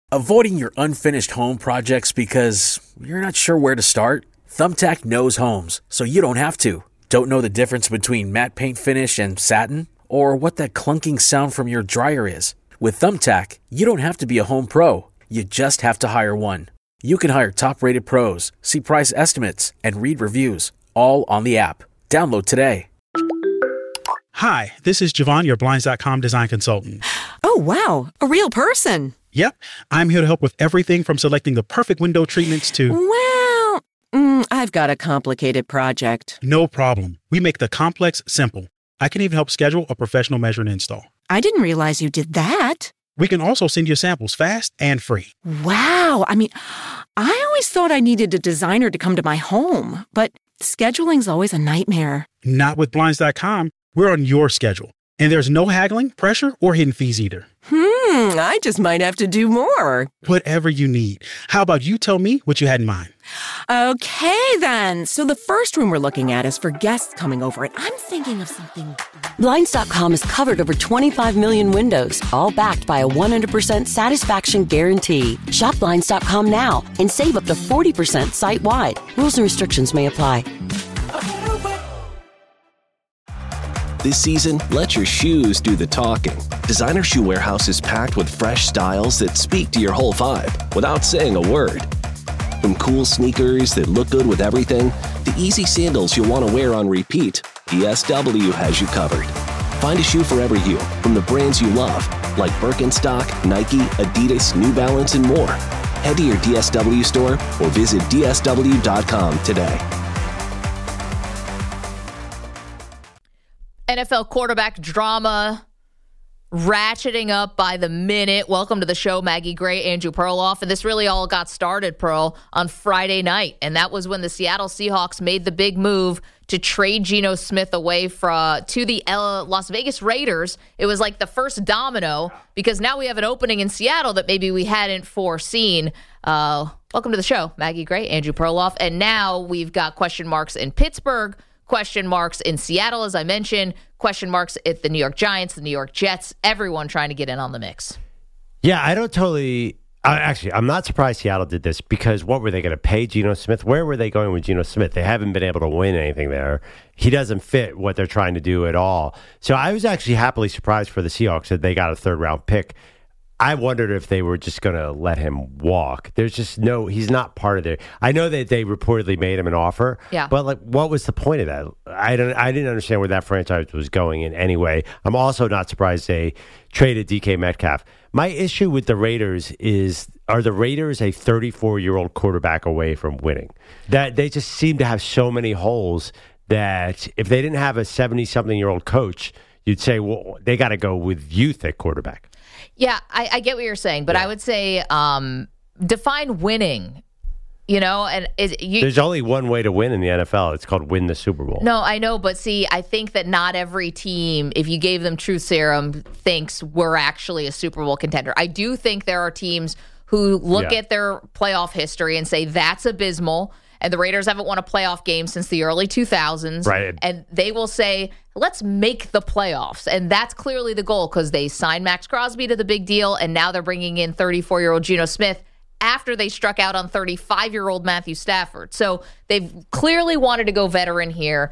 Avoiding your unfinished home projects because you're not sure where to start? Thumbtack knows homes, so you don't have to. Don't know the difference between matte paint finish and satin? Or what that clunking sound from your dryer is? With Thumbtack, you don't have to be a home pro. You just have to hire one. You can hire top-rated pros, see price estimates, and read reviews, all on the app. Download today. Hi, this is Javon, your Blinds.com design consultant. Oh, wow. A real person. Yep. I'm here to help with everything from selecting the perfect window treatments to... Well, I've got a complicated project. No problem. We make the complex simple. I can even help schedule a professional measure and install. I didn't realize you did that. We can also send you samples fast and free. Wow. I always thought I needed a designer to come to my home, but scheduling's always a nightmare. Not with Blinds.com. We're on your schedule. And there's no haggling, pressure, or hidden fees either. I just might have to do more. Whatever you need. How about you tell me what you had in mind? Okay, then. So the first room we're looking at is for guests coming over, and I'm thinking of something... Blinds.com has covered over 25 million windows, all backed by a 100% satisfaction guarantee. Shop Blinds.com now and save up to 40% site-wide. Rules and restrictions may apply. This season, let your shoes do the talking. Designer Shoe Warehouse is packed with fresh styles that speak to your whole vibe without saying a word. From cool sneakers that look good with everything, to easy sandals you'll want to wear on repeat, DSW has you covered. Find a shoe for every you from the brands you love, like Birkenstock, Nike, Adidas, New Balance, and more. Head to your DSW store or visit DSW.com today. NFL quarterback drama ratcheting up by the minute. Welcome to the show, Maggie Gray, Andrew Perloff. And this really all got started, Pearl, on Friday night. And that was when the Seattle Seahawks made the big move to trade Geno Smith away to the Las Vegas Raiders. It was like the first domino because now we have an opening in Seattle that maybe we hadn't foreseen. Welcome to the show, Maggie Gray, Andrew Perloff. And now we've got question marks in Pittsburgh, question marks in Seattle, as I mentioned, question marks at the New York Giants, the New York Jets, everyone trying to get in on the mix. Yeah, I don't totally... Actually, I'm not surprised Seattle did this because what were they going to pay Geno Smith? Where were they going with Geno Smith? They haven't been able to win anything there. He doesn't fit what they're trying to do at all. So I was actually happily surprised for the Seahawks that they got a third-round pick. I wondered if they were just going to let him walk. There's just he's not part of their... I know that they reportedly made him an offer, but what was the point of that? I didn't understand where that franchise was going in any way. I'm also not surprised they traded DK Metcalf. My issue with the Raiders is, are the Raiders a 34-year-old quarterback away from winning? That they just seem to have so many holes that if they didn't have a 70-something-year-old coach, you'd say, well, they got to go with youth at quarterback. Yeah, I get what you're saying, but I would say define winning, and there's only one way to win in the NFL. It's called win the Super Bowl. No, I know, but see, I think that not every team, if you gave them truth serum, thinks we're actually a Super Bowl contender. I do think there are teams who look at their playoff history and say that's abysmal. And the Raiders haven't won a playoff game since the early 2000s. Right. And they will say, let's make the playoffs. And that's clearly the goal because they signed Max Crosby to the big deal, and now they're bringing in 34-year-old Geno Smith after they struck out on 35-year-old Matthew Stafford. So they've clearly wanted to go veteran here.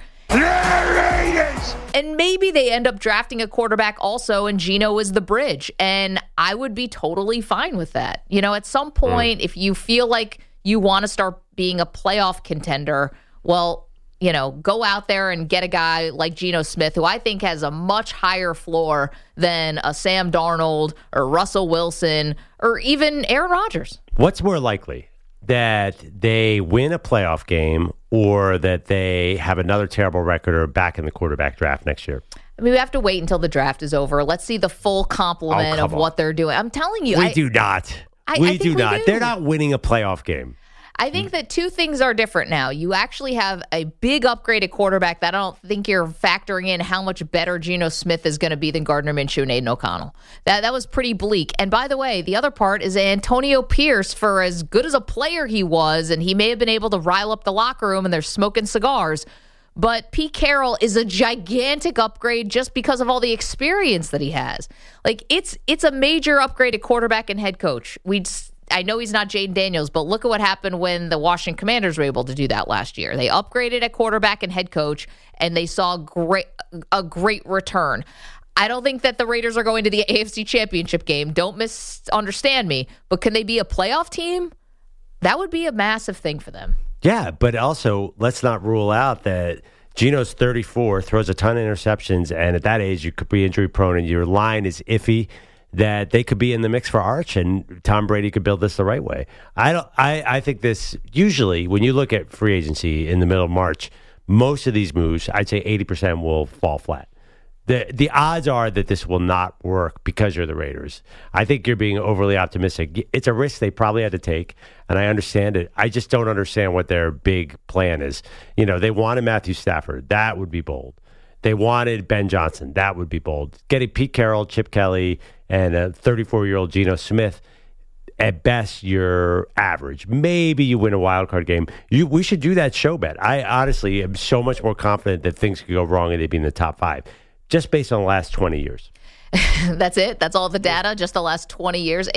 And maybe they end up drafting a quarterback also, and Geno is the bridge. And I would be totally fine with that. At some point, if you feel like you want to start being a playoff contender, well, go out there and get a guy like Geno Smith, who I think has a much higher floor than a Sam Darnold or Russell Wilson or even Aaron Rodgers. What's more likely, that they win a playoff game or that they have another terrible record or back in the quarterback draft next year? We have to wait until the draft is over. Let's see the full complement of what they're doing. I'm telling you. We do not. We do not. They're not winning a playoff game. I think that two things are different now. You actually have a big upgraded quarterback that I don't think you're factoring in how much better Geno Smith is going to be than Gardner Minshew and Aiden O'Connell. That was pretty bleak. And by the way, the other part is Antonio Pierce, for as good as a player he was, and he may have been able to rile up the locker room and they're smoking cigars, But Pete Carroll is a gigantic upgrade just because of all the experience that he has. Like, it's a major upgrade at quarterback and head coach. I know he's not Jaden Daniels, but look at what happened when the Washington Commanders were able to do that last year. They upgraded at quarterback and head coach, and they saw a great return. I don't think that the Raiders are going to the AFC Championship game. Don't misunderstand me, but can they be a playoff team? That would be a massive thing for them. Yeah, but also let's not rule out that Geno's 34, throws a ton of interceptions, and at that age you could be injury prone and your line is iffy, that they could be in the mix for Arch and Tom Brady could build this the right way. I think this, usually when you look at free agency in the middle of March, most of these moves, I'd say 80% will fall flat. The odds are that this will not work because you're the Raiders. I think you're being overly optimistic. It's a risk they probably had to take, and I understand it. I just don't understand what their big plan is. They wanted Matthew Stafford. That would be bold. They wanted Ben Johnson. That would be bold. Getting Pete Carroll, Chip Kelly, and a 34-year-old Geno Smith, at best, you're average. Maybe you win a wild card game. We should do that show bet. I honestly am so much more confident that things could go wrong and they'd be in the top 5. Just based on the last 20 years. That's it? That's all the data? Just the last 20 years?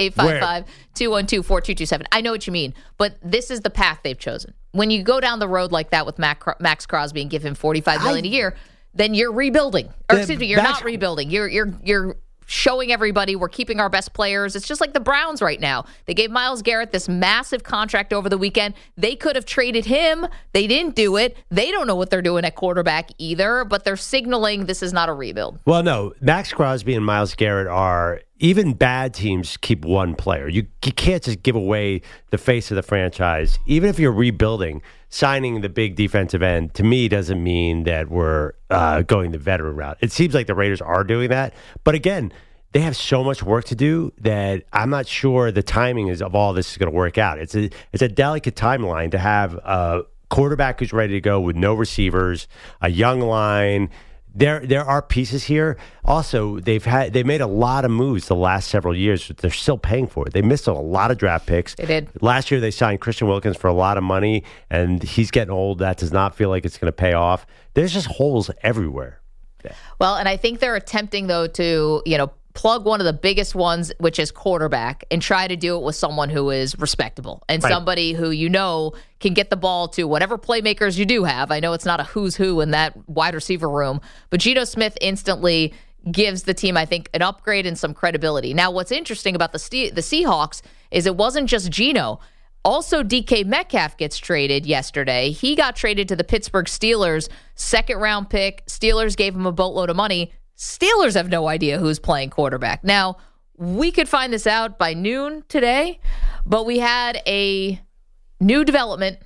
855-212-4227. I know what you mean, but this is the path they've chosen. When you go down the road like that with Max Crosby and give him $45 million a year, then you're rebuilding. Or excuse me, you're not rebuilding. You're showing everybody we're keeping our best players. It's just like the Browns right now. They gave Myles Garrett this massive contract over the weekend. They could have traded him. They didn't do it. They don't know what they're doing at quarterback either, but they're signaling this is not a rebuild. Well, no. Max Crosby and Myles Garrett are, even bad teams keep one player. You can't just give away the face of the franchise. Even if you're rebuilding, signing the big defensive end, to me, doesn't mean that we're going the veteran route. It seems like the Raiders are doing that. But again, they have so much work to do that I'm not sure the timing of all this is going to work out. It's a delicate timeline to have a quarterback who's ready to go with no receivers, a young line. There are pieces here. Also, they made a lot of moves the last several years. But they're still paying for it. They missed a lot of draft picks. They did. Last year, they signed Christian Wilkins for a lot of money, and he's getting old. That does not feel like it's going to pay off. There's just holes everywhere. Yeah. Well, and I think they're attempting, though, to plug one of the biggest ones, which is quarterback, and try to do it with someone who is respectable and somebody who can get the ball to whatever playmakers you do have. I know it's not a who's who in that wide receiver room, but Geno Smith instantly gives the team, I think, an upgrade and some credibility. Now, what's interesting about the Seahawks is it wasn't just Geno. Also, DK Metcalf gets traded yesterday. He got traded to the Pittsburgh Steelers, second-round pick. Steelers gave him a boatload of money. Steelers have no idea who's playing quarterback. Now, we could find this out by noon today, but we had a new development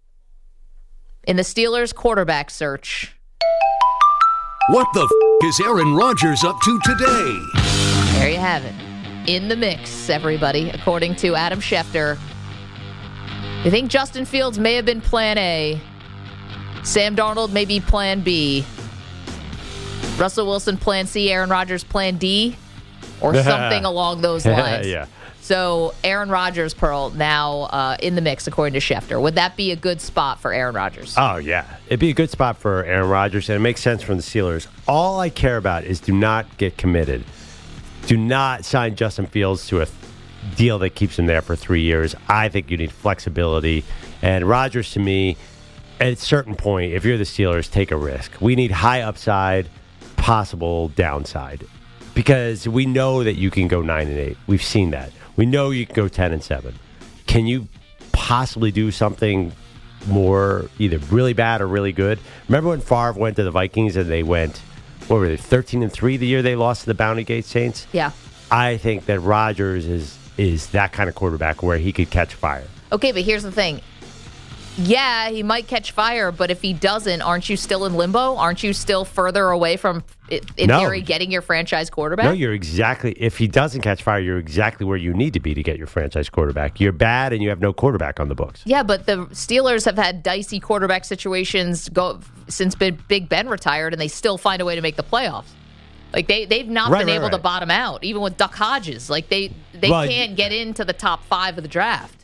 in the Steelers quarterback search. What the is Aaron Rodgers up to today? There you have it. In the mix, everybody, according to Adam Schefter. You think Justin Fields may have been plan A. Sam Darnold may be plan B. Russell Wilson, plan C. Aaron Rodgers, plan D. Or something along those lines. Yeah. So Aaron Rodgers, Pearl, now in the mix, according to Schefter. Would that be a good spot for Aaron Rodgers? Oh, yeah. It'd be a good spot for Aaron Rodgers, and it makes sense from the Steelers. All I care about is do not get committed. Do not sign Justin Fields to a deal that keeps him there for 3 years. I think you need flexibility. And Rodgers, to me, at a certain point, if you're the Steelers, take a risk. We need high upside, possible downside, because we know that you can go 9-8. We've seen that. We know you can go 10-7. Can you possibly do something more either really bad or really good? Remember when Favre went to the Vikings and they went, what were they, 13-3 the year they lost to the Bounty Gate Saints? Yeah. I think that Rodgers is that kind of quarterback where he could catch fire. Okay, but here's the thing. Yeah, he might catch fire, but if he doesn't, aren't you still in limbo? Aren't you still further away from, in theory, getting your franchise quarterback? No, you're exactly, if he doesn't catch fire, you're exactly where you need to be to get your franchise quarterback. You're bad and you have no quarterback on the books. Yeah, but the Steelers have had dicey quarterback situations since Big Ben retired, and they still find a way to make the playoffs. Like, they've not been able to bottom out, even with Duck Hodges. Like, they can't get into the top 5 of the draft.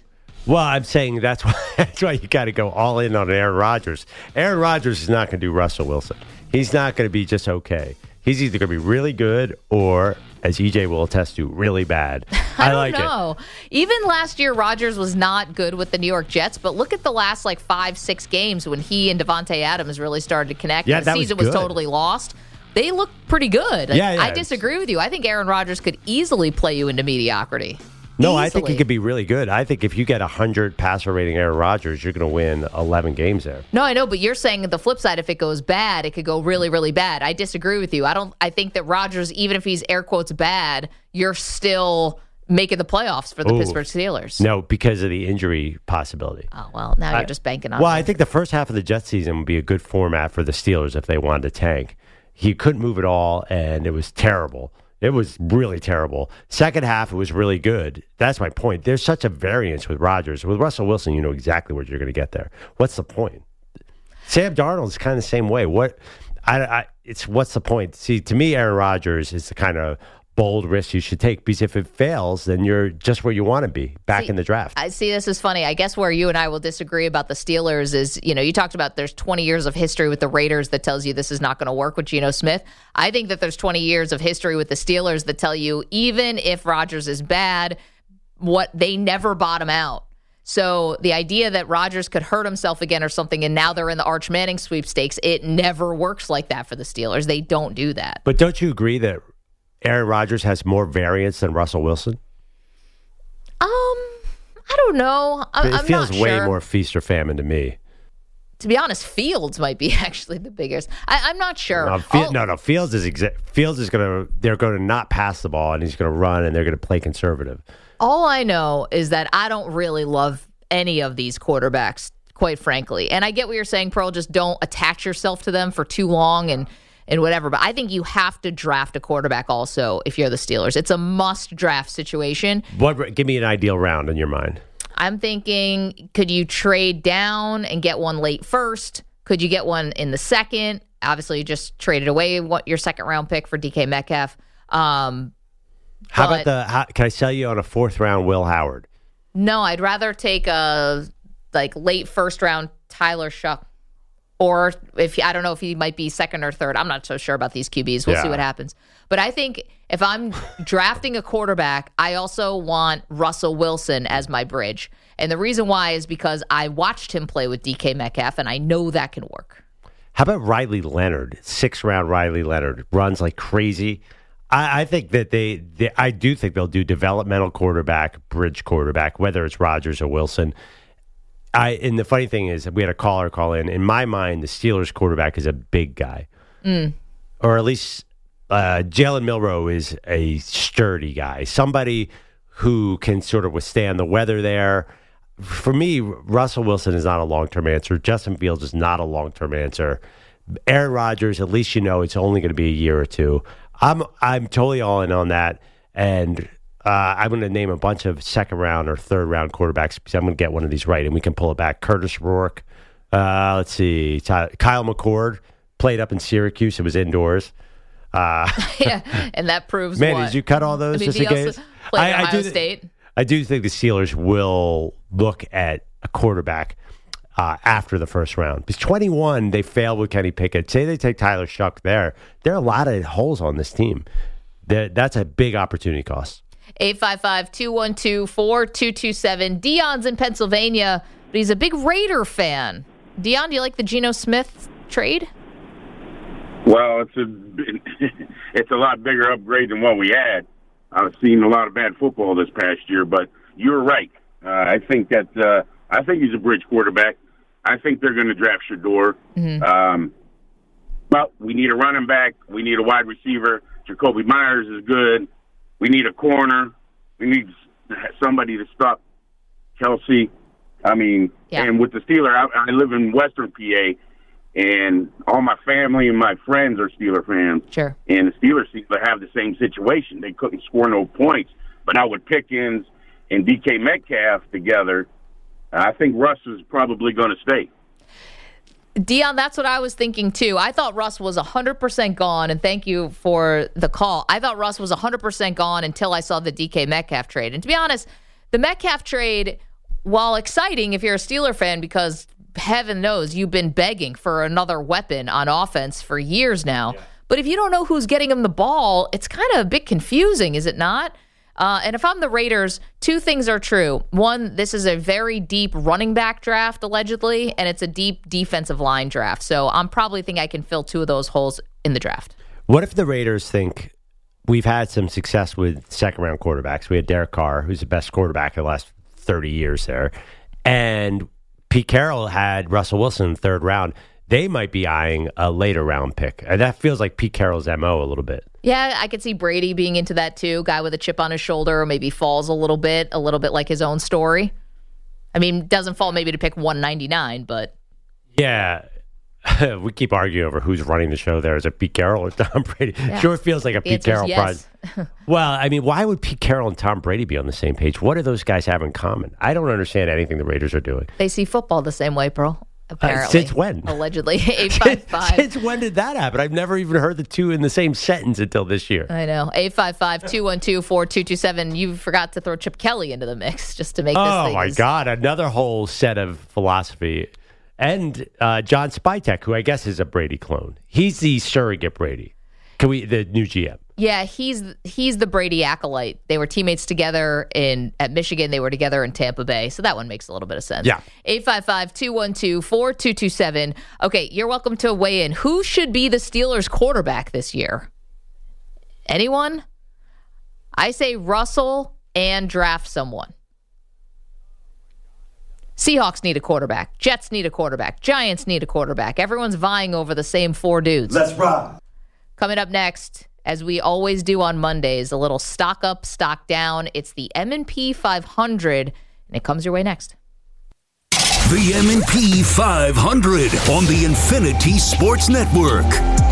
Well, I'm saying that's why you got to go all in on Aaron Rodgers. Aaron Rodgers is not going to do Russell Wilson. He's not going to be just okay. He's either going to be really good or, as EJ will attest to, really bad. I don't know. Even last year, Rodgers was not good with the New York Jets, but look at the last 5-6 games when he and Davante Adams really started to connect. Yeah, the season was totally lost. They look pretty good. I disagree with you. I think Aaron Rodgers could easily play you into mediocrity. No, easily. I think he could be really good. I think if you get 100 passer rating Aaron Rodgers, you're going to win 11 games there. No, I know, but you're saying the flip side, if it goes bad, it could go really, really bad. I disagree with you. I think that Rodgers, even if he's air quotes bad, you're still making the playoffs for the Pittsburgh Steelers. No, because of the injury possibility. Oh, well, now you're just banking on it. I think the first half of the Jets season would be a good format for the Steelers if they wanted to tank. He couldn't move at all, and it was terrible. It was really terrible. Second half, it was really good. That's my point. There's such a variance with Rodgers. With Russell Wilson, you know exactly what you're going to get there. What's the point? Sam Darnold's kind of the same way. What's the point? See, to me, Aaron Rodgers is the kind of bold risk you should take, because if it fails, then you're just where you want to be, back in the draft. I see. This is funny. I guess where you and I will disagree about the Steelers is, you talked about there's 20 years of history with the Raiders that tells you this is not going to work with Geno Smith. I think that there's 20 years of history with the Steelers that tell you even if Rodgers is bad, they never bottom out. So the idea that Rodgers could hurt himself again or something, and now they're in the Arch Manning sweepstakes, it never works like that for the Steelers. They don't do that. But don't you agree that Aaron Rodgers has more variance than Russell Wilson? I don't know. It feels not way sure. more feast or famine to me. To be honest, Fields might be actually the biggest. I'm not sure. No. Fields is going to. They're going to not pass the ball, and he's going to run, and they're going to play conservative. All I know is that I don't really love any of these quarterbacks, quite frankly. And I get what you're saying, Pearl. Just don't attach yourself to them for too long and whatever. But I think you have to draft a quarterback also if you're the Steelers. It's a must-draft situation. Give me an ideal round in your mind. I'm thinking, could you trade down and get one late first? Could you get one in the second? Obviously, you just traded away your second-round pick for DK Metcalf. How about can I sell you on a fourth-round Will Howard? No, I'd rather take a late first-round Tyler Shuck. Or I don't know if he might be second or third. I'm not so sure about these QBs. We'll see what happens. But I think if I'm drafting a quarterback, I also want Russell Wilson as my bridge. And the reason why is because I watched him play with DK Metcalf, and I know that can work. How about Riley Leonard? 6th-round Riley Leonard runs like crazy. I think that I do think they'll do developmental quarterback, bridge quarterback, whether it's Rodgers or Wilson. And the funny thing is, we had a caller call in. In my mind, the Steelers quarterback is a big guy. Or at least Jalen Milroe is a sturdy guy. Somebody who can sort of withstand the weather there. For me, Russell Wilson is not a long-term answer. Justin Fields is not a long-term answer. Aaron Rodgers, at least it's only going to be a year or two. I'm totally all in on that. And I'm going to name a bunch of second-round or third-round quarterbacks because I'm going to get one of these right, and we can pull it back. Curtis Rourke. Let's see. Kyle McCord played up in Syracuse. It was indoors. Yeah, and that proves Man, what? did you cut all those just in case? Played at Ohio State. I do think the Steelers will look at a quarterback after the first round. Because 21, they failed with Kenny Pickett. Say they take Tyler Shuck there. There are a lot of holes on this team. That's a big opportunity cost. 855-212-4227. Dion's in Pennsylvania, but he's a big Raider fan. Dion, do you like the Geno Smith trade? Well, it's a lot bigger upgrade than what we had. I've seen a lot of bad football this past year, but you're right. I think he's a bridge quarterback. I think they're going to draft Shador. Mm-hmm. But we need a running back. We need a wide receiver. Jacoby Myers is good. We need a corner. We need somebody to stop Kelsey. And with the Steelers, I live in Western PA, and all my family and my friends are Steeler fans. Sure. And the Steelers seem to have the same situation. They couldn't score no points. But now with Pickens and DK Metcalf together, I think Russ is probably going to stay. Dion, that's what I was thinking, too. I thought Russ was 100% gone, and thank you for the call. I thought Russ was 100% gone until I saw the DK Metcalf trade. And to be honest, the Metcalf trade while exciting if you're a Steeler fan, because heaven knows you've been begging for another weapon on offense for years now. Yeah. But if you don't know who's getting him the ball, it's kind of a bit confusing, is it not? And if I'm the Raiders, two things are true. One, this is a very deep running back draft, allegedly, and it's a deep defensive line draft. So I'm probably think I can fill two of those holes in the draft. What if the Raiders think we've had some success with second-round quarterbacks? We had Derek Carr, who's the best quarterback in the last 30 years there, and Pete Carroll had Russell Wilson in the third round. They might be eyeing a later round pick. And that feels like Pete Carroll's MO a little bit. Yeah, I could see Brady being into that too. Guy with a chip on his shoulder, or maybe falls a little bit like his own story. I mean, doesn't fall maybe to pick 199, but. Yeah. We keep arguing over who's running the show there. Is it Pete Carroll or Tom Brady? Yeah. Sure feels like a Pete Carroll yes. prize. Well, I mean, why would Pete Carroll and Tom Brady be on the same page? What do those guys have in common? I don't understand anything the Raiders are doing. They see football the same way, Pearl. Apparently. Since when? Allegedly. 855. Since when did that happen? I've never even heard the two in the same sentence until this year. I know. 855-212-4227. You forgot to throw Chip Kelly into the mix just to make this thing. Oh, my God. Another whole set of philosophy. And John Spytek, who I guess is a Brady clone. He's the surrogate Brady. The new GM. Yeah, he's the Brady acolyte. They were teammates together at Michigan. They were together in Tampa Bay. So that one makes a little bit of sense. Yeah. 855-212-4227. Okay, you're welcome to weigh in. Who should be the Steelers' quarterback this year? Anyone? I say Russell and draft someone. Seahawks need a quarterback. Jets need a quarterback. Giants need a quarterback. Everyone's vying over the same four dudes. Let's ride. Coming up next, as we always do on Mondays, a little stock up, stock down. It's the M&P 500, and it comes your way next. The M&P 500 on the Infinity Sports Network.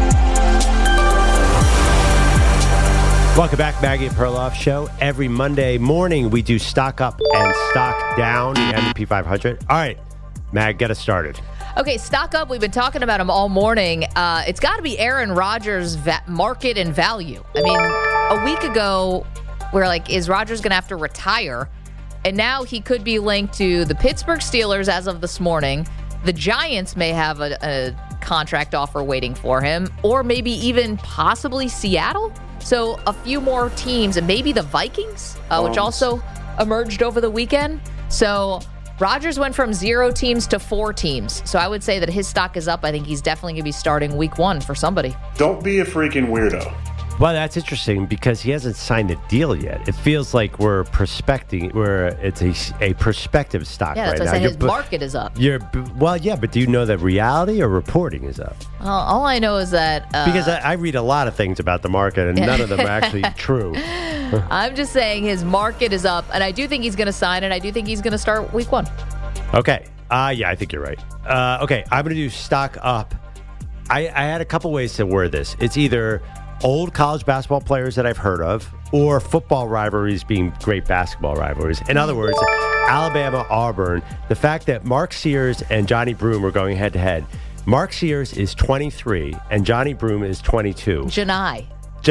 Welcome back, Maggie and Perloff Show. Every Monday morning, we do stock up and stock down, the M&P 500. All right, Mag, get us started. Okay, stock up. We've been talking about him all morning. It's got to be Aaron Rodgers' market and value. I mean, a week ago, we're like, is Rodgers going to have to retire? And now he could be linked to the Pittsburgh Steelers as of this morning. The Giants may have a contract offer waiting for him, or maybe even possibly Seattle. So a few more teams, and maybe the Vikings, which also emerged over the weekend. So Rodgers went from 0 teams to 4 teams. So I would say that his stock is up. I think he's definitely going to be starting week 1 for somebody. Don't be a freaking weirdo. Well, that's interesting because he hasn't signed a deal yet. It feels like it's a prospective stock right now. Yeah, that's what I said. His market is up. But do you know that reality or reporting is up? Well, all I know is that... because I read a lot of things about the market, and none of them are actually true. I'm just saying his market is up, and I do think he's going to sign, and I do think he's going to start week 1. Okay. Yeah, I think you're right. Okay, I'm going to do stock up. I had a couple ways to word this. It's either old college basketball players that I've heard of, or football rivalries being great basketball rivalries. In other words, Alabama, Auburn, the fact that Mark Sears and Johnny Broome are going head-to-head. Mark Sears is 23, and Johnny Broome is 22. Janai.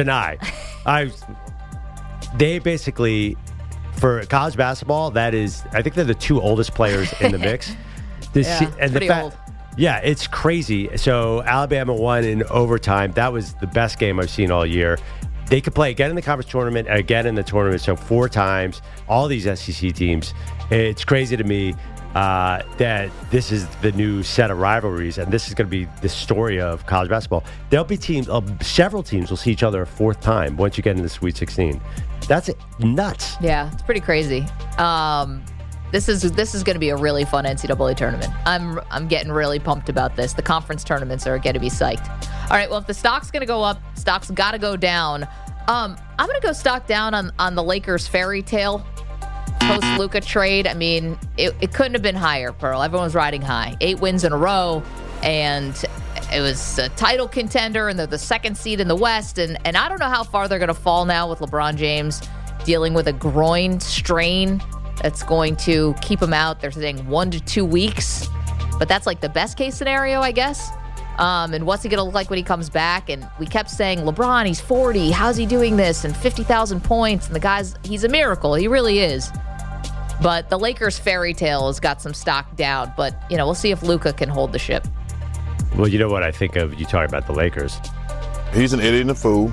They basically, for college basketball, I think they're the 2 oldest players in the mix. Pretty old. Yeah, it's crazy. So Alabama won in overtime. That was the best game I've seen all year. They could play again in the conference tournament, again in the tournament, so 4 times. All these SEC teams. It's crazy to me that this is the new set of rivalries, and this is going to be the story of college basketball. There'll be teams, several teams will see each other a 4th time once you get into the Sweet 16. That's nuts. Yeah, it's pretty crazy. This is going to be a really fun NCAA tournament. I'm getting really pumped about this. The conference tournaments are going to be psyched. All right, well, if the stock's going to go up, stock's got to go down. I'm going to go stock down on the Lakers fairy tale post-Luka trade. I mean, it couldn't have been higher, Pearl. Everyone was riding high. 8 wins in a row, and it was a title contender, and they're the 2nd seed in the West. And I don't know how far they're going to fall now with LeBron James dealing with a groin strain that's going to keep him out. They're saying 1 to 2 weeks, but that's like the best case scenario, I guess. And what's he going to look like when he comes back? And we kept saying, LeBron, he's 40. How's he doing this? And 50,000 points. And the guy's, he's a miracle. He really is. But the Lakers fairy tale has got some stock down. But, we'll see if Luka can hold the ship. Well, you know what I think of you talking about the Lakers. He's an idiot and a fool.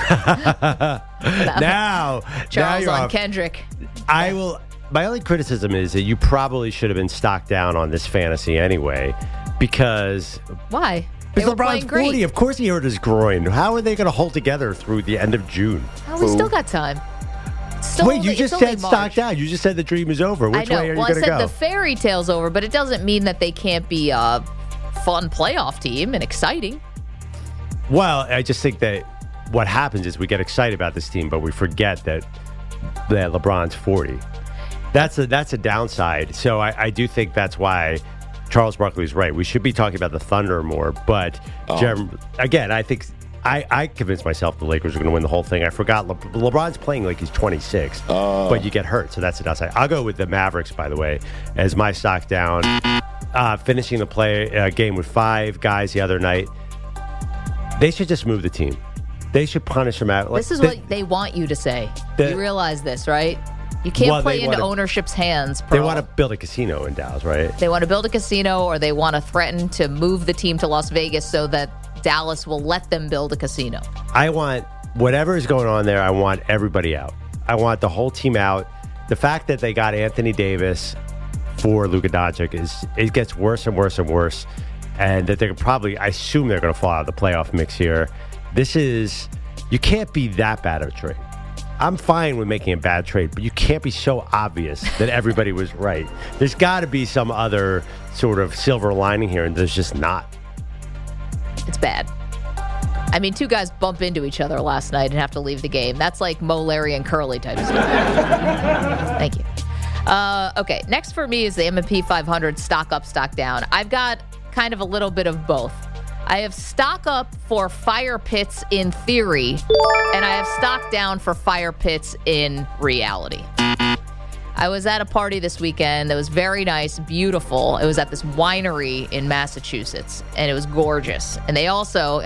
now Charles you're on off. Kendrick. My only criticism is that you probably should have been stocked down on this fantasy anyway, because why? They were LeBron's playing great. 40. Of course he hurt his groin. How are they going to hold together through the end of June? Oh, we still got time. Wait, you just said stocked out. You just said the dream is over. Which way are you going to go? I said the fairy tale's over, but it doesn't mean that they can't be a fun playoff team and exciting. Well, I just think that what happens is we get excited about this team, but we forget that LeBron's 40. That's a downside. So I do think that's why Charles Barkley's right. We should be talking about the Thunder more. But, again, I think I convinced myself the Lakers are going to win the whole thing. I forgot LeBron's playing like he's 26, but you get hurt. So that's a downside. I'll go with the Mavericks, by the way, as my stock down. Finishing the game with 5 guys the other night. They should just move the team. They should punish them out. This is what they want you to say. You realize this, right? You can't play into ownership's hands. They want to build a casino in Dallas, right? They want to build a casino, or they want to threaten to move the team to Las Vegas so that Dallas will let them build a casino. I want whatever is going on there, I want everybody out. I want the whole team out. The fact that they got Anthony Davis for Luka Doncic it gets worse and worse and worse. And that I assume they're going to fall out of the playoff mix here. You can't be that bad of a trade. I'm fine with making a bad trade, but you can't be so obvious that everybody was right. There's got to be some other sort of silver lining here, and there's just not. It's bad. I mean, 2 guys bump into each other last night and have to leave the game. That's like Mo, Larry, and Curly type stuff. Thank you. Okay, next for me is the M&P 500 stock up, stock down. I've got kind of a little bit of both. I have stock up for fire pits in theory, and I have stock down for fire pits in reality. I was at a party this weekend that was very nice, beautiful. It was at this winery in Massachusetts, and it was gorgeous. And they also,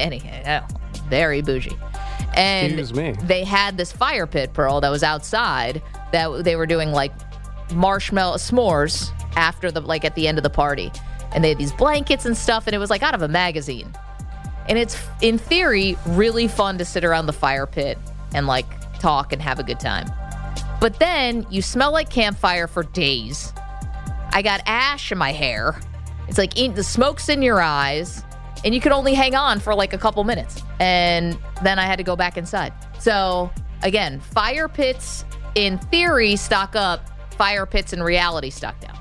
very bougie. And they had this fire pit, Pearl, that was outside that they were doing like marshmallow s'mores after at the end of the party. And they had these blankets and stuff, and it was like out of a magazine. And it's, in theory, really fun to sit around the fire pit and like talk and have a good time. But then you smell like campfire for days. I got ash in my hair. It's like the smoke's in your eyes, and you could only hang on for like a couple minutes. And then I had to go back inside. So again, fire pits in theory stock up, fire pits in reality stock down.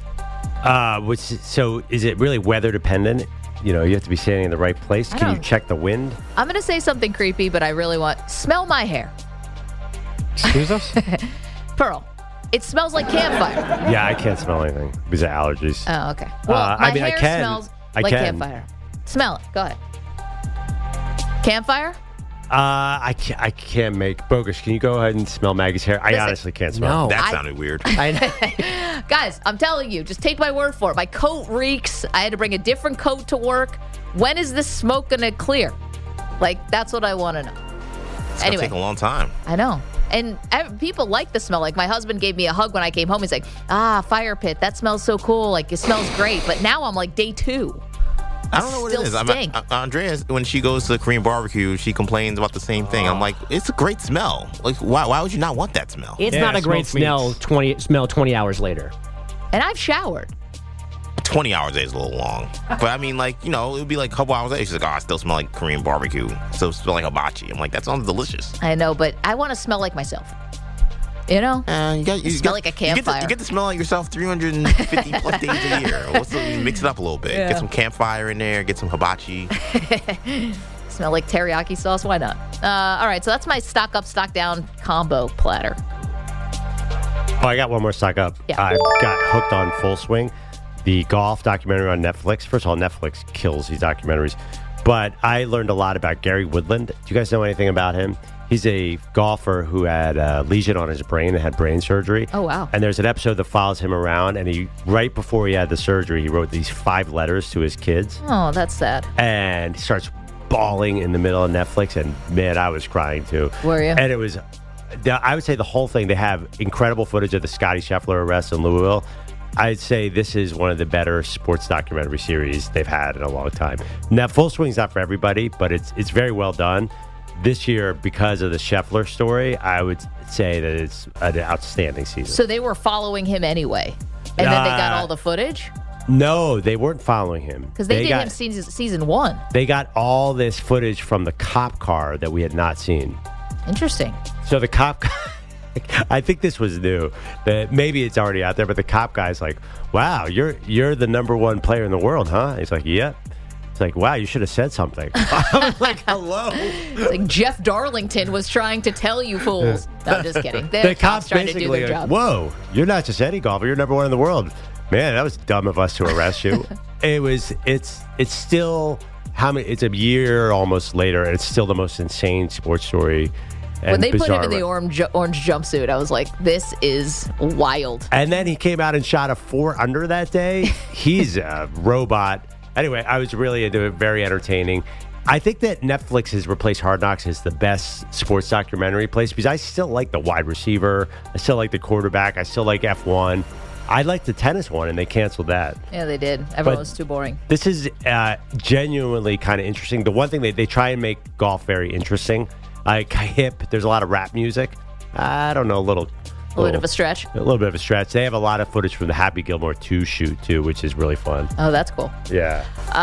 So is it really weather dependent? You have to be standing in the right place. Can you check the wind? I'm going to say something creepy, but I really smell my hair. Excuse us? Pearl, it smells like campfire. Yeah, I can't smell anything because of allergies. Oh, okay. Well, my hair smells like campfire. Smell it. Go ahead. Campfire? I can't make bogus. Can you go ahead and smell Maggie's hair? I honestly can't smell. No, that sounded weird. Guys, I'm telling you, just take my word for it. My coat reeks. I had to bring a different coat to work. When is this smoke gonna clear? That's what I want to know. It's gonna take a long time. I know. And people like the smell. Like, my husband gave me a hug when I came home. He's like, fire pit. That smells so cool. Like, it smells great. But now I'm like day 2. I don't know what it is. Andrea, when she goes to Korean barbecue, she complains about the same thing. I'm like, it's a great smell. Like, why would you not want that smell? It's not a great smell 20 hours later. And I've showered. 20 hours is a little long. But I mean, it would be like a couple hours later. She's like, I still smell like Korean barbecue. Still smell like hibachi. I'm like, that sounds delicious. I know, but I want to smell like myself. You smell like a campfire. You get to smell like yourself 350 plus days a year. Mix it up a little bit. Yeah. Get some campfire in there. Get some hibachi. Smell like teriyaki sauce. Why not? All right, so that's my stock up, stock down combo platter. Oh, I got one more stock up. Yeah. I got hooked on Full Swing, the golf documentary on Netflix. First of all, Netflix kills these documentaries. But I learned a lot about Gary Woodland. Do you guys know anything about him? He's a golfer who had a lesion on his brain and had brain surgery. Oh, wow. And there's an episode that follows him around, and right before he had the surgery, he wrote these 5 letters to his kids. Oh, that's sad. And he starts bawling in the middle of Netflix, and man, I was crying too. Were you? And it was I would say the whole thing, they have incredible footage of the Scottie Scheffler arrest in Louisville. I'd say this is one of the better sports documentary series they've had in a long time. Now, Full Swing's not for everybody, but it's very well done. This year, because of the Scheffler story, I would say that it's an outstanding season. So they were following him anyway, and then they got all the footage? No, they weren't following him. Because they did him season 1. They got all this footage from the cop car that we had not seen. Interesting. So the cop... I think this was new. That maybe it's already out there, but the cop guy's like, "Wow, you're the number one player in the world, huh?" He's like, "Yep." It's like, "Wow, you should have said something." I'm like, "Hello." It's like Jeff Darlington was trying to tell you fools. No, I'm just kidding. The cops trying to do their job. Whoa, you're not just any golfer. You're number one in the world. Man, that was dumb of us to arrest you. It's still it's a year almost later, and it's still the most insane sports story. When they put him in the orange jumpsuit, I was like, this is wild. And then he came out and shot a 4 under that day. He's a robot. Anyway, I was really into it. Very entertaining. I think that Netflix has replaced Hard Knocks as the best sports documentary place because I still like the wide receiver. I still like the quarterback. I still like F1. I like the tennis one, and they canceled that. Yeah, they did. Everyone was too boring. This is genuinely kind of interesting. The one thing they try and make golf very interesting. Like hip, there's a lot of rap music. I don't know, a little bit of a stretch. A little bit of a stretch. They have a lot of footage from the Happy Gilmore 2 shoot, too, which is really fun. Oh, that's cool. Yeah.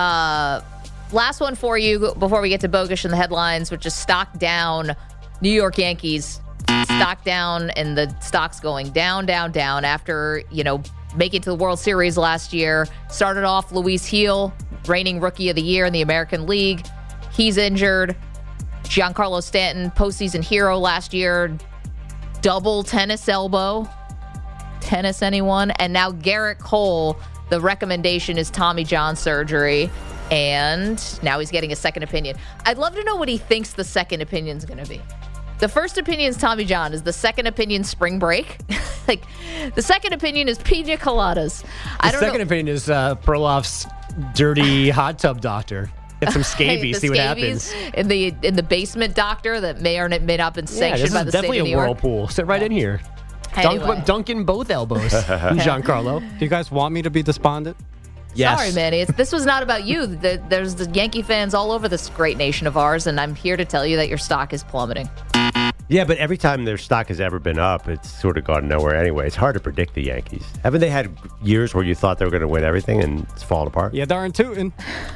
Last one for you before we get to Bogusch and the headlines, which is stock down. New York Yankees, stock down, and the stock's going down, down, down after, making it to the World Series last year. Started off Luis Gil, reigning Rookie of the Year in the American League. He's injured. Giancarlo Stanton, postseason hero last year, double tennis elbow. Tennis, anyone? And now Garrett Cole, the recommendation is Tommy John surgery, and now he's getting a second opinion. I'd love to know what he thinks the second opinion is going to be. The first opinion is Tommy John. Is the second opinion spring break? Like, the second opinion is pina coladas. The second opinion is Perloff's dirty hot tub doctor. Get some scabies, see what happens. In the basement doctor that may or may not have been sanctioned by the state of New York. Definitely a whirlpool. Sit right in here. Anyway. Dunk in both elbows, Giancarlo. Do you guys want me to be despondent? Yes. Sorry, Manny. This was not about you. There's the Yankee fans all over this great nation of ours, and I'm here to tell you that your stock is plummeting. Yeah, but every time their stock has ever been up, it's sort of gone nowhere anyway. It's hard to predict the Yankees. Haven't they had years where you thought they were going to win everything and it's fallen apart? Yeah, darn tootin'.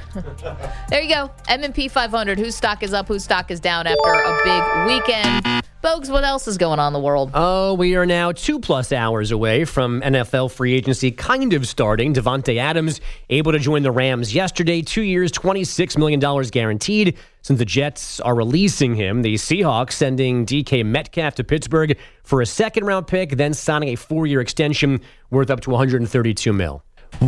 There you go. M&P 500. Whose stock is up, whose stock is down after a big weekend. Bogues, what else is going on in the world? Oh, we are now 2+ hours away from NFL free agency kind of starting. Davante Adams able to join the Rams yesterday. 2 years, $26 million guaranteed. Since the Jets are releasing him, the Seahawks sending DK Metcalf to Pittsburgh for a second-round pick, then signing a 4-year extension worth up to $132 million.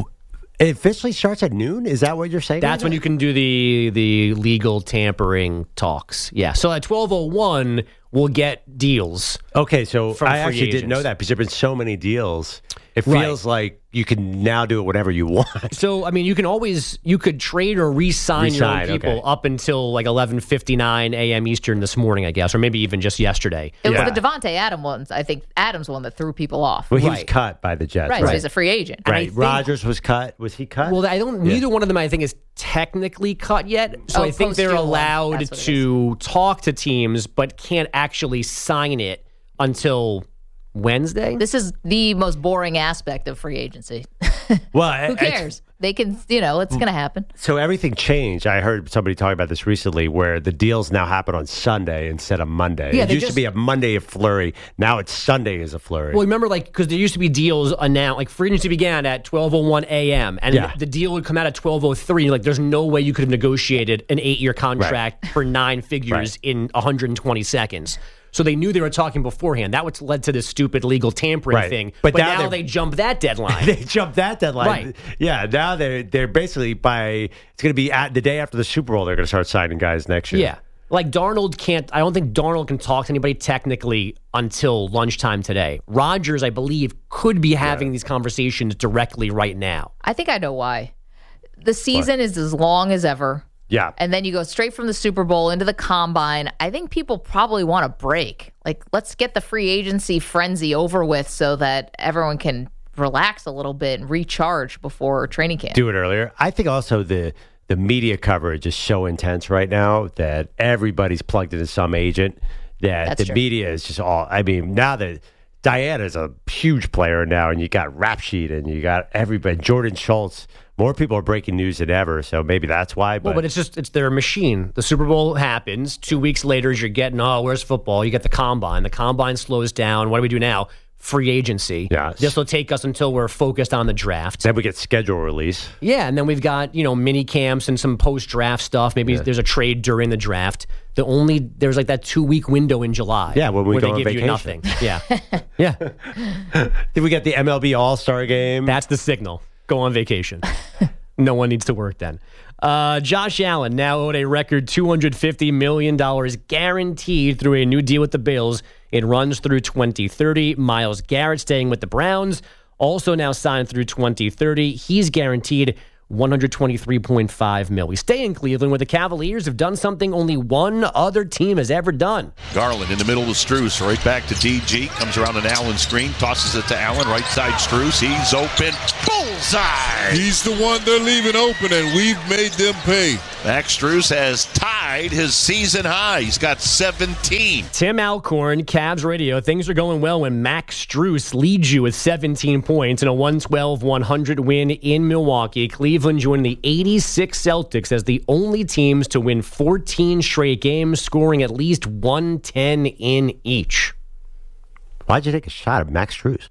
It officially starts at noon? Is that what you're saying? That's when you can do the legal tampering talks. Yeah. So at 12:01, we'll get deals. Okay, so I actually didn't know that because there have been so many deals. It feels like you can now do it whatever you want. So, I mean, you could trade or re-sign your own people up until like 11:59 a.m. Eastern this morning, I guess, or maybe even just yesterday. It was the Davante Adams ones. I think Adams one that threw people off. Well, he was cut by the Jets. Right, so he's a free agent. Right. Rodgers was cut. Was he cut? Well, neither one of them, I think, is technically cut yet. So I think they're allowed to talk to teams, but can't actually sign it until Wednesday. This is the most boring aspect of free agency. Well, who cares? They can, it's going to happen. So everything changed. I heard somebody talking about this recently where the deals now happen on Sunday instead of Monday. Yeah, it used to be a Monday of flurry. Now it's Sunday is a flurry. Well, remember, because there used to be deals announced, like free agency began at 12:01 a.m. and the deal would come out at 12:03. Like, there's no way you could have negotiated an 8-year contract for 9 figures in 120 seconds. So they knew they were talking beforehand. That was led to this stupid legal tampering thing. But now they jumped that deadline. They jumped that deadline. Right. Yeah, now they're basically it's going to be the day after the Super Bowl, they're going to start signing guys next year. Yeah. Like Darnold I don't think Darnold can talk to anybody technically until lunchtime today. Rodgers, I believe, could be having these conversations directly right now. I think I know why. The season is as long as ever. Yeah. And then you go straight from the Super Bowl into the Combine. I think people probably want a break. Like, let's get the free agency frenzy over with so that everyone can relax a little bit and recharge before training camp. Do it earlier. I think also the media coverage is so intense right now that everybody's plugged into some agent that That's the true. media is just all, I mean, now that Diana's a huge player now and you got Rap Sheet and you got everybody, Jordan Schultz, more people are breaking news than ever, so maybe that's why. Well, but it's their machine. The Super Bowl happens. 2 weeks later, you're getting, where's football? You get the Combine. The Combine slows down. What do we do now? Free agency. Yeah. This will take us until we're focused on the draft. Then we get schedule release. Yeah, and then we've got, mini camps and some post-draft stuff. Maybe there's a trade during the draft. There's like that 2-week window in July. Yeah, when we where go they on give vacation. you nothing. Yeah. Yeah. Did we get the MLB All-Star game? That's the signal. Go on vacation. No one needs to work then. Josh Allen now owed a record $250 million guaranteed through a new deal with the Bills. It runs through 2030. Myles Garrett staying with the Browns, also now signed through 2030. He's guaranteed $123.5 million. We stay in Cleveland, where the Cavaliers have done something only one other team has ever done. Garland in the middle of Strus, right back to DG. Comes around an Allen screen, tosses it to Allen, right side Strus. He's open. Bullseye! He's the one they're leaving open, and we've made them pay. Max Strus has tied his season high. He's got 17. Tim Alcorn, Cavs Radio. Things are going well when Max Strus leads you with 17 points in a 112-100 win in Milwaukee. Cleveland joined the 86 Celtics as the only teams to win 14 straight games, scoring at least 110 in each. Why'd you take a shot at Max Strus?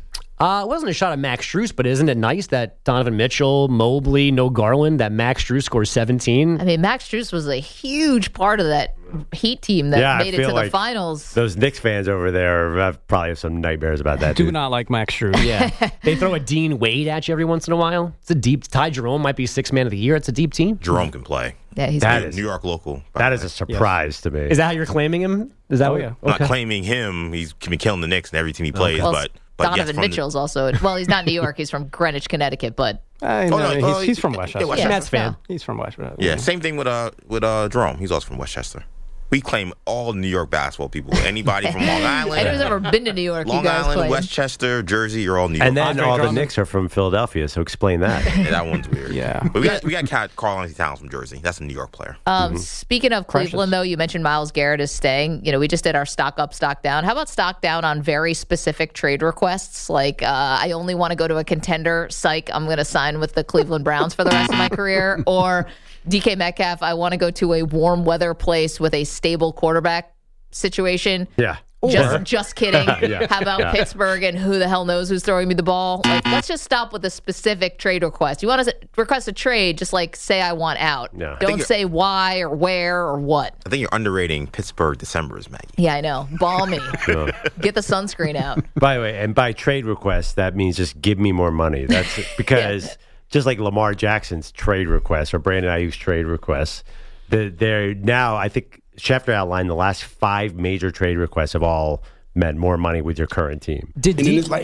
It wasn't a shot at Max Strus, but isn't it nice that Donovan Mitchell, Mobley, no Garland, that Max Strus scores 17? I mean, Max Strus was a huge part of that Heat team that made it to the finals. Those Knicks fans over there probably have some nightmares about that. Do not like Max Strus. Yeah. They throw a Dean Wade at you every once in a while. It's a deep. Ty Jerome might be sixth man of the year. It's a deep team. Jerome can play. Yeah, he's New York local. That is a surprise to me. Is that how you're claiming him? Is that I'm not claiming him. He's been killing the Knicks in every team he plays, but Donovan Mitchell's also, well, he's not New York. He's from Greenwich, Connecticut, but he's from Westchester. Yeah, Mets fan. He's from Westchester. Yeah, same thing with Jerome. He's also from Westchester. We claim all New York basketball people. Anybody from Long Island. Anyone's ever been to New York, Long you guys Island, claim. Westchester, Jersey, you're all New York. And then all the Knicks are from Philadelphia, so explain that. Yeah, that one's weird. Yeah. But we got Karl-Anthony Towns from Jersey. That's a New York player. Speaking of Cleveland, though, you mentioned Myles Garrett is staying. We just did our stock up, stock down. How about stock down on very specific trade requests? Like, I only want to go to a contender. Psych, I'm going to sign with the Cleveland Browns for the rest of my career. Or DK Metcalf, I want to go to a warm weather place with a stable quarterback situation. Yeah. Just kidding. Yeah. How about Yeah. Pittsburgh and who the hell knows who's throwing me the ball? Like, let's just stop with a specific trade request. You want to request a trade, just like say I want out. No. Don't say why or where or what. I think you're underrating Pittsburgh Decembers, Maggie. Yeah, I know. Balmy. Yeah. Get the sunscreen out. By the way, and by trade request, that means just give me more money. That's because just like Lamar Jackson's trade requests or Brandon Ayuk's trade requests, they're now, I think, Schefter outlined the last 5 major trade requests have all meant more money with your current team. Did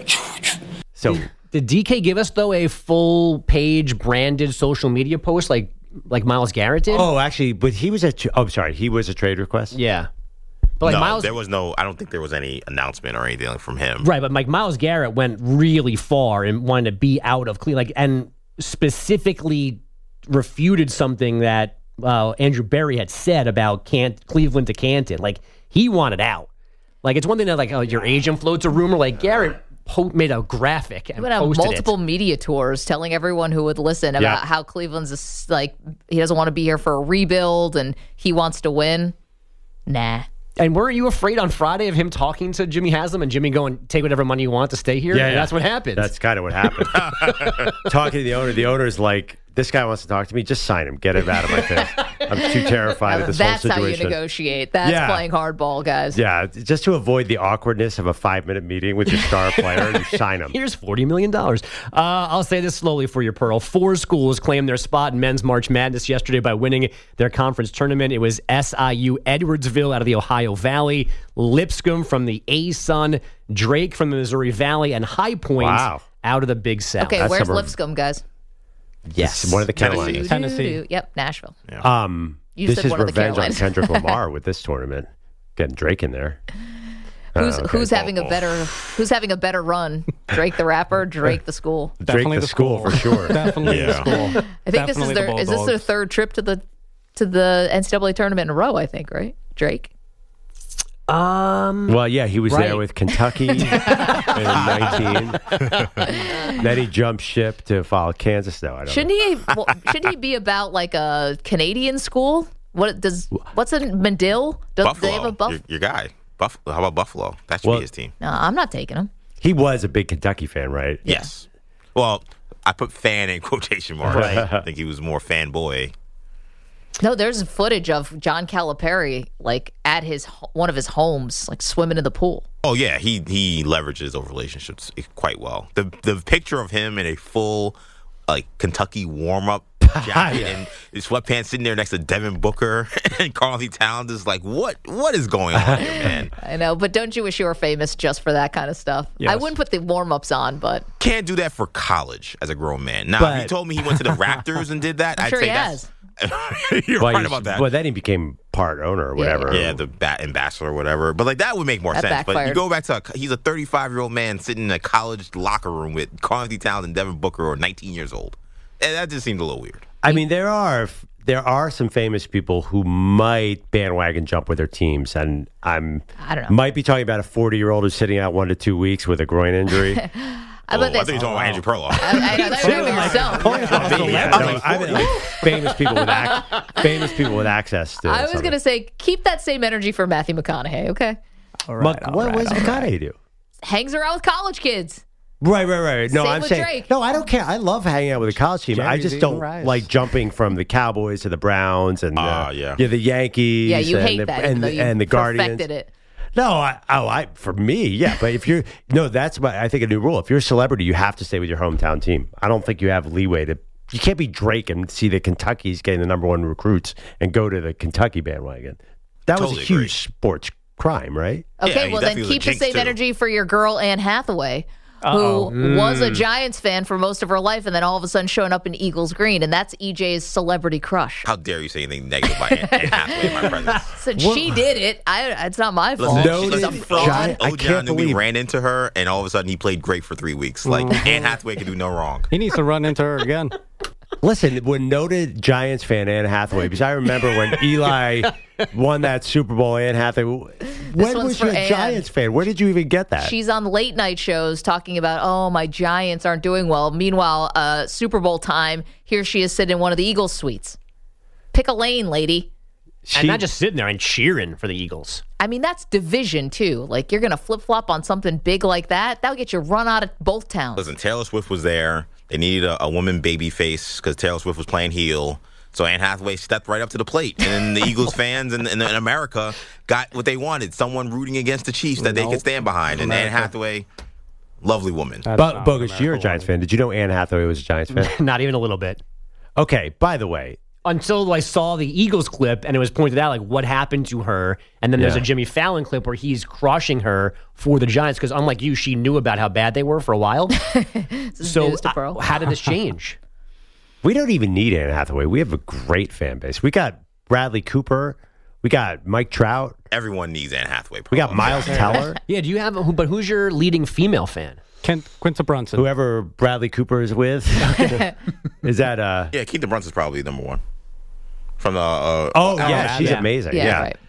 DK give us, though, a full page branded social media post like Myles Garrett did? Oh, actually, but he was he was a trade request? Yeah. But no, Myles, there was no. I don't think there was any announcement or anything from him. Right, but Myles Garrett went really far and wanted to be out of Cleveland, and specifically refuted something that Andrew Berry had said about Cleveland to Canton. Like, he wanted out. Like, it's one thing that your agent floats a rumor. Like, Garrett made a graphic and He would have posted multiple it. media tours telling everyone who would listen about how Cleveland's he doesn't want to be here for a rebuild and he wants to win. Nah. And weren't you afraid on Friday of him talking to Jimmy Haslam and Jimmy going, take whatever money you want to stay here? Yeah, And that's what happened. That's kind of what happened. Talking to the owner's like, this guy wants to talk to me. Just sign him. Get him out of my face. I'm too terrified of this whole That's how you situation. negotiate. That's playing hardball, guys. Yeah, just to avoid the awkwardness of a 5-minute meeting with your star player, you sign him. Here's $40 million. I'll say this slowly for you, Pearl. 4 schools claimed their spot in men's March Madness yesterday by winning their conference tournament. It was SIU Edwardsville out of the Ohio Valley, Lipscomb from the A-Sun, Drake from the Missouri Valley, and High Point out of the Big South. Okay, where's Lipscomb, guys? Yes, one of the Carolinas. Tennessee. Yep, Nashville. Yeah. You This said is one of the revenge on Carolinas. Kendrick Lamar with this tournament. Getting Drake in there. Who's having a better run? Drake the rapper, Drake the school. Drake the school for sure. Definitely the school. I think this is their third trip to the NCAA tournament in a row, I think, right? Drake. Well, yeah, he was right. there with Kentucky in 19. Then he jumped ship to follow Kansas. No, I don't know. Shouldn't he be about like a Canadian school? What's in Medill? Buffalo. They have a Buffalo? Your guy. Buffalo. How about Buffalo? That should be his team. No, I'm not taking him. He was a big Kentucky fan, right? Yes. Well, I put fan in quotation marks. Right. I think he was more fanboy. No, there's footage of John Calipari like at one of his homes, like swimming in the pool. Oh yeah, he leverages those relationships quite well. The picture of him in a full like Kentucky warm up jacket and his sweatpants sitting there next to Devin Booker and Karl-Anthony Towns is like, what is going on here, man? I know, but don't you wish you were famous just for that kind of stuff? Yes. I wouldn't put the warm ups on, but Can't do that for college as a grown man. Now, if you told me he went to the Raptors and did that, I'd sure say he has. You're right about that. Well, then he became part owner or whatever. Yeah, the ambassador or whatever. But like that would make more That sense. But backfired. you go back to he's a 35-year-old man sitting in a college locker room with Karl-Anthony Towns and Devin Booker, or 19 years old. And that just seemed a little weird. I mean, there are some famous people who might bandwagon jump with their teams, and I don't know. Might be talking about a 40-year-old who's sitting out 1 to 2 weeks with a groin injury. I thought you were talking about Andrew Perloff. I know that would be yourself. I mean, like famous people with access to. I was going to say, keep that same energy for Matthew McConaughey, okay? What does McConaughey do? Hangs around with college kids. Right. No, Same I'm with saying Drake. no. I don't care. I love hanging out with the college team. I just don't like jumping from the Cowboys to the Browns and the Yankees. Yeah, you and hate the, that, and, even though you and the Guardians. perfected it. No, for me, yeah. But if you're that's I think a new rule. If you're a celebrity, you have to stay with your hometown team. I don't think you have leeway to. You can't be Drake and see the Kentucky's getting the number 1 recruits and go to the Kentucky bandwagon. That was a huge sports crime, right? Okay, well then keep the same energy for your girl Anne Hathaway, who was a Giants fan for most of her life, and then all of a sudden showing up in Eagles green, and that's EJ's celebrity crush. How dare you say anything negative about Anne Hathaway in my presence? So she did it. It's not my fault. She's a fraud. I can't believe ran into her, and all of a sudden he played great for 3 weeks. Like Anne Hathaway could do no wrong. He needs to run into her again. Listen, when noted Giants fan Anne Hathaway, because I remember when Eli won that Super Bowl, Anne Hathaway. When was you a Giants fan? Where did you even get that? She's on late night shows talking about, oh, my Giants aren't doing well. Meanwhile, Super Bowl time, here she is sitting in one of the Eagles suites. Pick a lane, lady. And not just sitting there and cheering for the Eagles. I mean, that's division, too. Like, you're going to flip-flop on something big like that? That'll get you run out of both towns. Listen, Taylor Swift was there. They needed a woman baby face because Taylor Swift was playing heel. So Anne Hathaway stepped right up to the plate. And the Eagles fans in America got what they wanted, someone rooting against the Chiefs that they could stand behind. And Anne Hathaway, lovely woman. But Bogus, you're a Giants fan. Did you know Anne Hathaway was a Giants fan? Not even a little bit. Okay, by the way. Until I saw the Eagles clip and it was pointed out, like, what happened to her. And then there's a Jimmy Fallon clip where he's crushing her for the Giants because, unlike you, she knew about how bad they were for a while. So how did this change? We don't even need Anne Hathaway. We have a great fan base. We got Bradley Cooper. We got Mike Trout. Everyone needs Anne Hathaway. We got Miles Teller. Yeah, do you have? But who's your leading female fan? Quinta Brunson. Whoever Bradley Cooper is with. Is that Yeah, Quinta Brunson's probably number 1. From the she's amazing. Yeah. Right.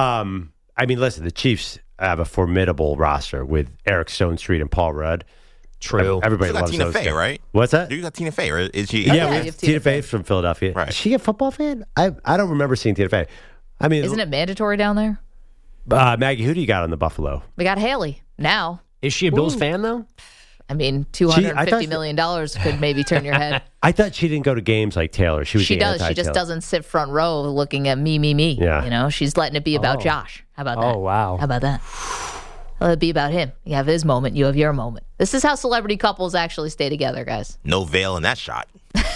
I mean, listen, the Chiefs have a formidable roster with Eric Stonestreet and Paul Rudd. True. Everybody got loves Tina those Fey, guys. right? What's that? You got Tina Fey, or is she? Yeah, we have Tina Fey from Philadelphia. Right. Is she a football fan? I don't remember seeing Tina Fey. I mean, Isn't it mandatory down there? Maggie, who do you got on the Buffalo? We got Haley now. Is she a Bills fan, though? I mean, $250 million could maybe turn your head. I thought she didn't go to games like Taylor. She does. She just doesn't sit front row looking at me. Yeah. You know, she's letting it be about Josh. How about that? Oh, wow. How about that? Let it be about him. You have his moment. You have your moment. This is how celebrity couples actually stay together, guys. No veil in that shot.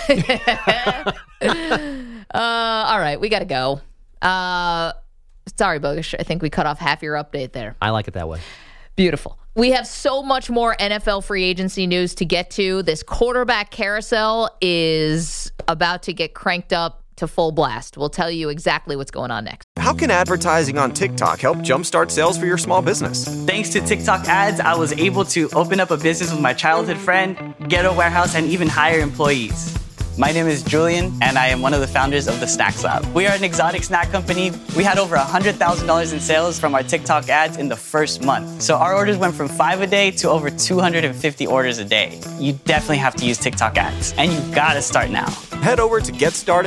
All right, we got to go. Sorry, Bogus. I think we cut off half your update there. I like it that way. Beautiful. We have so much more NFL free agency news to get to. This quarterback carousel is about to get cranked up to full blast. We'll tell you exactly what's going on next. How can advertising on TikTok help jumpstart sales for your small business? Thanks to TikTok ads, I was able to open up a business with my childhood friend, get a warehouse, and even hire employees. My name is Julian, and I am one of the founders of the Snacks Lab. We are an exotic snack company. We had over $100,000 in sales from our TikTok ads in the first month. So our orders went from 5 a day to over 250 orders a day. You definitely have to use TikTok ads, and you gotta start now. Head over to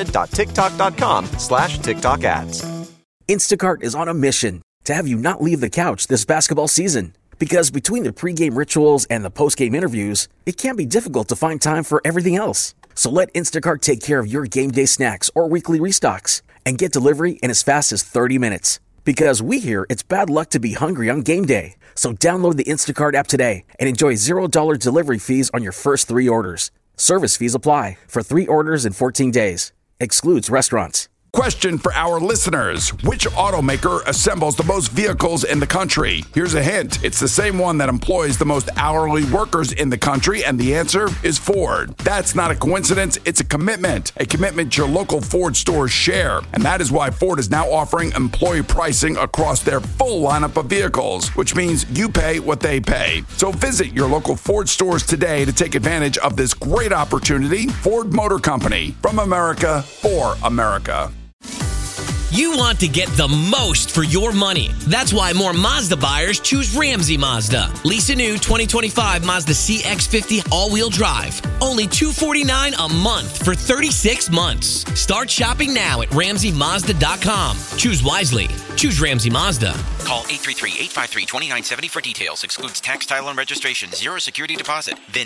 getstarted.tiktok.com/TikTok ads. Instacart is on a mission to have you not leave the couch this basketball season. Because between the pregame rituals and the postgame interviews, it can be difficult to find time for everything else. So let Instacart take care of your game day snacks or weekly restocks and get delivery in as fast as 30 minutes. Because we hear it's bad luck to be hungry on game day. So download the Instacart app today and enjoy $0 delivery fees on your first 3 orders. Service fees apply for 3 orders in 14 days. Excludes restaurants. Question for our listeners. Which automaker assembles the most vehicles in the country? Here's a hint. It's the same one that employs the most hourly workers in the country, and the answer is Ford. That's not a coincidence. It's a commitment your local Ford stores share. And that is why Ford is now offering employee pricing across their full lineup of vehicles, which means you pay what they pay. So visit your local Ford stores today to take advantage of this great opportunity. Ford Motor Company, from America for America. You want to get the most for your money. That's why more Mazda buyers choose Ramsey Mazda. Lease a new 2025 Mazda CX-50 all-wheel drive. Only $249 a month for 36 months. Start shopping now at RamseyMazda.com. Choose wisely. Choose Ramsey Mazda. Call 833-853-2970 for details. Excludes tax, title, and registration. Zero security deposit. VIN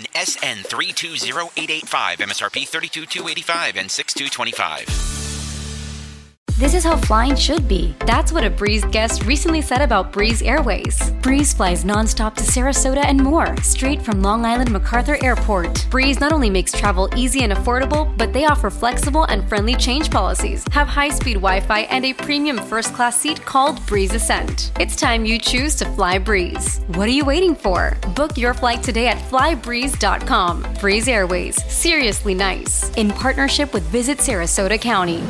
SN320885. MSRP $32,285 and $6,225. This is how flying should be. That's what a Breeze guest recently said about Breeze Airways. Breeze flies nonstop to Sarasota and more, straight from Long Island MacArthur Airport. Breeze not only makes travel easy and affordable, but they offer flexible and friendly change policies, have high-speed Wi-Fi, and a premium first-class seat called Breeze Ascent. It's time you choose to fly Breeze. What are you waiting for? Book your flight today at flybreeze.com. Breeze Airways, seriously nice. In partnership with Visit Sarasota County.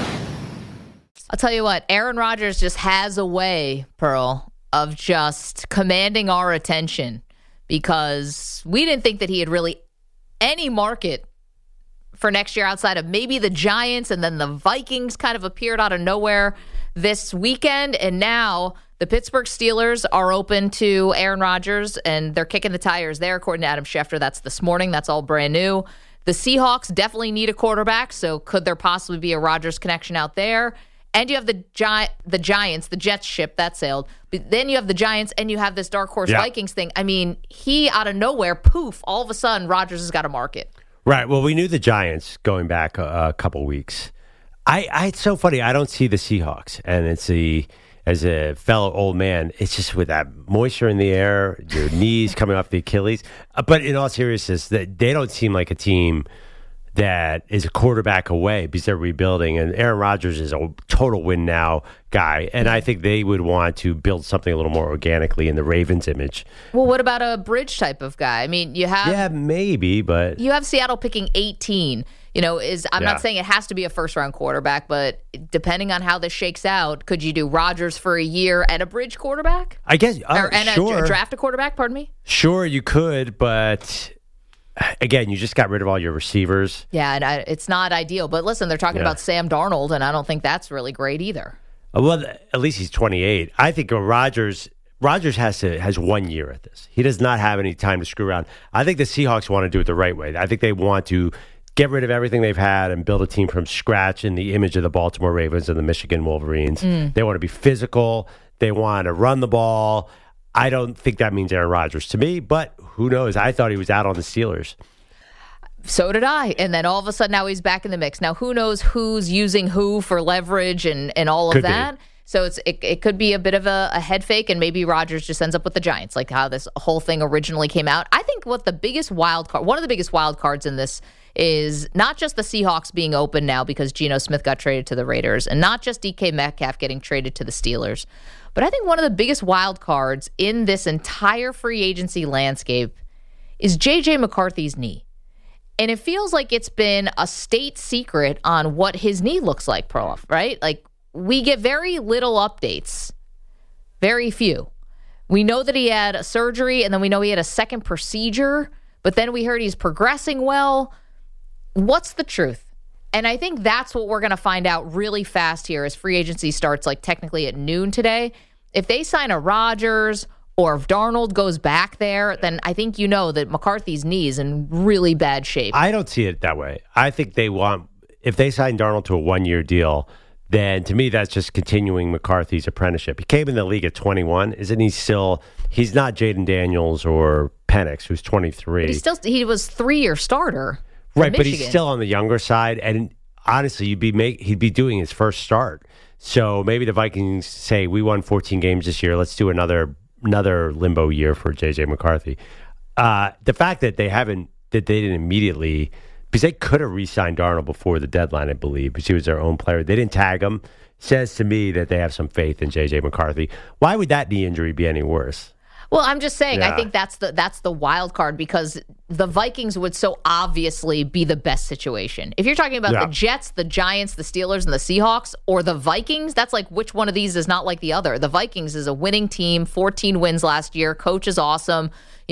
I'll tell you what, Aaron Rodgers just has a way, Pearl, of just commanding our attention because we didn't think that he had really any market for next year outside of maybe the Giants, and then the Vikings kind of appeared out of nowhere this weekend, and now the Pittsburgh Steelers are open to Aaron Rodgers, and they're kicking the tires there, according to Adam Schefter. That's this morning. That's all brand new. The Seahawks definitely need a quarterback, so could there possibly be a Rodgers connection out there? And you have the Giants, the Jets ship, that sailed. But then you have the Giants, and you have this dark horse Vikings thing. I mean, he, out of nowhere, poof, all of a sudden, Rodgers has got a market. Right. Well, we knew the Giants going back a couple weeks. It's so funny. I don't see the Seahawks. And as a fellow old man, it's just with that moisture in the air, your knees coming off the Achilles. But in all seriousness, they don't seem like a team that is a quarterback away because they're rebuilding, and Aaron Rodgers is a total win now guy, and I think they would want to build something a little more organically in the Ravens image. Well, what about a bridge type of guy? I mean, you have maybe, but you have Seattle picking 18. I'm not saying it has to be a first-round quarterback, but depending on how this shakes out, could you do Rodgers for a year and a bridge quarterback? I guess, sure. Draft a quarterback, pardon me? Sure, you could, but again, you just got rid of all your receivers. Yeah, and it's not ideal. But listen, they're talking about Sam Darnold, and I don't think that's really great either. Well, at least he's 28. I think Rodgers has 1 year at this. He does not have any time to screw around. I think the Seahawks want to do it the right way. I think they want to get rid of everything they've had and build a team from scratch in the image of the Baltimore Ravens and the Michigan Wolverines. They want to be physical. They want to run the ball. I don't think that means Aaron Rodgers to me, but who knows? I thought he was out on the Steelers. So did I. And then all of a sudden now he's back in the mix. Now, who knows who's using who for leverage and all of that? So it could be a bit of a head fake, and maybe Rodgers just ends up with the Giants, like how this whole thing originally came out. I think one of the biggest wild cards in this is not just the Seahawks being open now because Geno Smith got traded to the Raiders, and not just DK Metcalf getting traded to the Steelers, but I think one of the biggest wild cards in this entire free agency landscape is J.J. McCarthy's knee. And it feels like it's been a state secret on what his knee looks like, Perloff, right? Like, we get very little updates, very few. We know that he had a surgery, and then we know he had a second procedure, but then we heard he's progressing well. What's the truth? And I think that's what we're going to find out really fast here as free agency starts, like technically at noon today. If they sign a Rodgers or if Darnold goes back there, then I think you know that McCarthy's knee is in really bad shape. I don't see it that way. I think if they sign Darnold to a 1-year deal, then to me that's just continuing McCarthy's apprenticeship. He came in the league at 21. Isn't he still? He's not Jaden Daniels or Penix, who's 23. But he was 3-year starter. Right, but he's still on the younger side, and honestly, he'd be doing his first start. So maybe the Vikings say, we won 14 games this year. Let's do another limbo year for J.J. McCarthy. The fact that they didn't immediately, because they could have re-signed Darnold before the deadline, I believe, because he was their own player. They didn't tag him. Says to me that they have some faith in J.J. McCarthy. Why would that knee injury be any worse? Well, I'm just saying, I think that's the wild card because the Vikings would so obviously be the best situation. If you're talking about the Jets, the Giants, the Steelers, and the Seahawks, or the Vikings, that's like which one of these is not like the other. The Vikings is a winning team, 14 wins last year. Coach is awesome,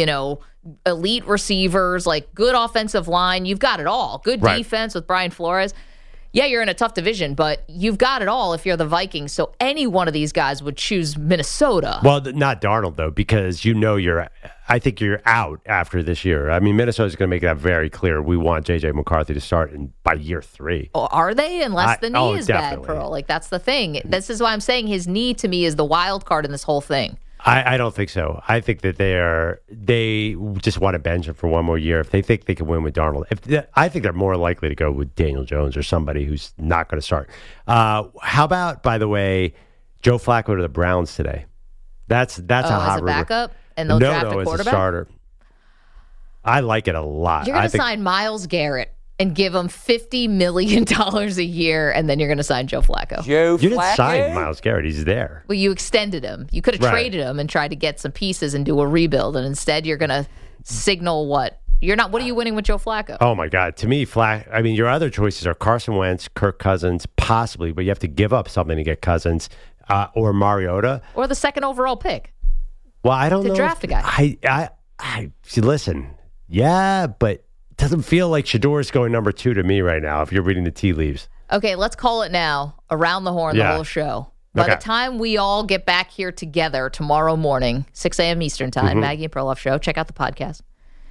elite receivers, like good offensive line. You've got it all. Good defense with Brian Flores. Yeah, you're in a tough division, but you've got it all if you're the Vikings. So any one of these guys would choose Minnesota. Well, not Darnold, though, because I think you're out after this year. I mean, Minnesota's going to make that very clear. We want J.J. McCarthy to start by year 3. Oh, are they? Unless the knee is bad, Pearl. Like, that's the thing. This is why I'm saying his knee, to me, is the wild card in this whole thing. I don't think so. I think that they just want to bench him for one more year. If they think they can win with Darnold, I think they're more likely to go with Daniel Jones or somebody who's not going to start. How about, by the way, Joe Flacco to the Browns today? That's a hot rumor. Backup, and they'll draft a quarterback. As a starter. I like it a lot. You're going to sign Myles Garrett and give him $50 million a year, and then you're going to sign Joe Flacco. You didn't sign Myles Garrett. He's there. Well, you extended him. You could have traded him and tried to get some pieces and do a rebuild, and instead you're going to signal what? You're not. What are you winning with Joe Flacco? Oh, my God. To me, your other choices are Carson Wentz, Kirk Cousins, possibly, but you have to give up something to get Cousins or Mariota. Or the second overall pick. Well, I don't know. To draft a guy. I listen, yeah, but doesn't feel like Shador's going number 2 to me right now if you're reading the tea leaves. Okay, let's call it now. Around the horn, the whole show. By the time we all get back here together tomorrow morning, 6 a.m. Eastern time, Maggie and Perloff Show, check out the podcast.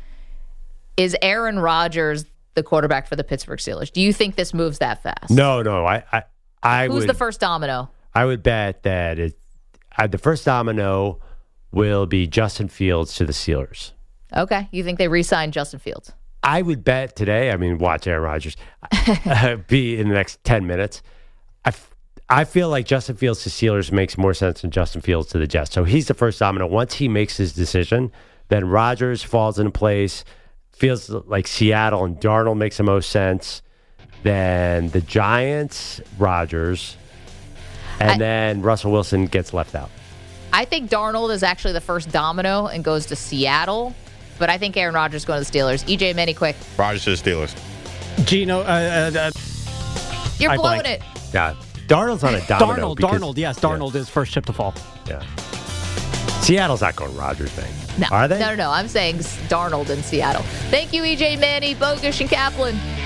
Is Aaron Rodgers the quarterback for the Pittsburgh Steelers? Do you think this moves that fast? No. Who's the first domino? I would bet that the first domino will be Justin Fields to the Steelers. Okay, you think they re-sign Justin Fields? I would bet today, watch Aaron Rodgers be in the next 10 minutes. I feel like Justin Fields to Steelers makes more sense than Justin Fields to the Jets. So he's the first domino. Once he makes his decision, then Rodgers falls into place. Feels like Seattle and Darnold makes the most sense. Then the Giants, Rodgers, and then Russell Wilson gets left out. I think Darnold is actually the first domino and goes to Seattle. But I think Aaron Rodgers going to the Steelers. EJ, Manny, quick. Rodgers to the Steelers. Geno. You're blowing it. Yeah. Darnold's on a domino. Darnold, yes. Darnold is first ship to fall. Yeah. Seattle's not going Rodgers thing. No. Are they? No. I'm saying Darnold in Seattle. Thank you, EJ, Manny, Bogusch, and Kaplan.